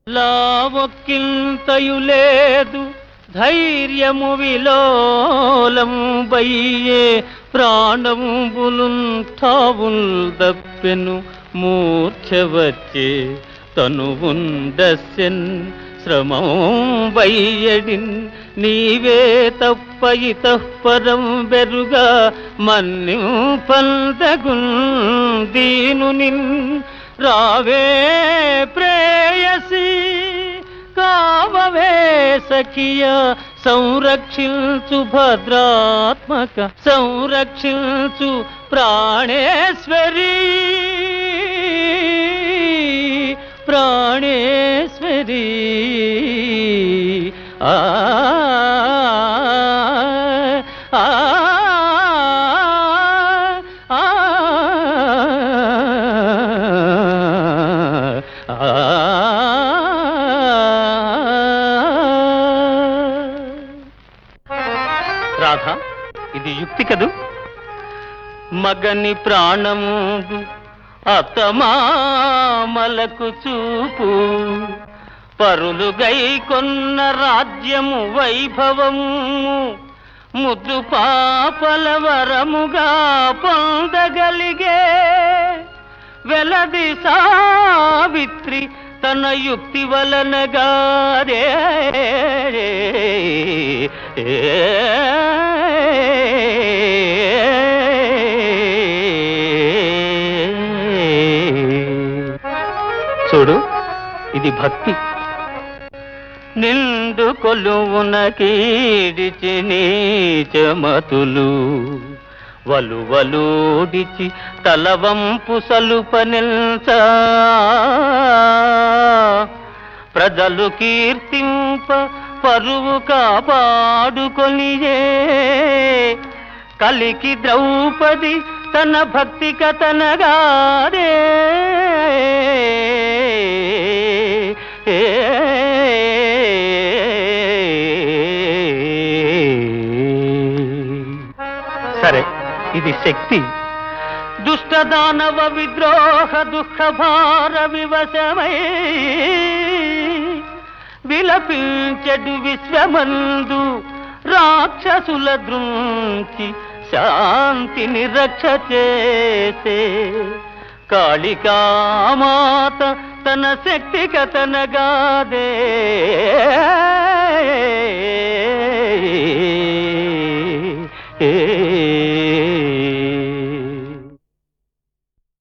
లావొక్కింతయు లేదు ధైర్యము విలోలంబయ్యే ప్రాణంబులున్ తావుల్ దప్పెను మూర్ఛవచ్చే తనువుండస్యన్ శ్రమం వయ్యడిన్ నీవే తప్ప ఇతఃపరం బెరుగా మన్నిం పందగున్ దీనునిన్ రావే ప్రేయసి కావవే సఖియ సంరక్షించు భద్రాత్మక సంరక్షించు ప్రాణేశ్వరి ప్రాణేశ్వరి ఆ రాధా, ఇది యుక్తి కదూ? మగని ప్రాణముడు అతమామలకు చూపు పరులుగై కొన్న రాజ్యము వైభవము ముద్దు పాపల వరముగా పొందగలిగే వెలది సావిత్రి తన యుక్తి వలనగారే చూడు, ఇది భక్తి. నిండు కొలువున కీడిచి నీచమతులు వలువలోడిచి తలవంపు సలుపనిల్చ ప్రజలు కీర్తింప పరువు కాపాడుకొనియే కలికి ద్రౌపది తన భక్తి కథనగారే సరే, ఇది శక్తి. దుష్ట దానవ విద్రోహ దుఃఖ భార వివశమై విలపించెడు విశ్వమందు రాక్షసుల దృంచి శాంతిని రక్ష చేసే కాళికామాత తన శక్తి కథనగాదే ఏ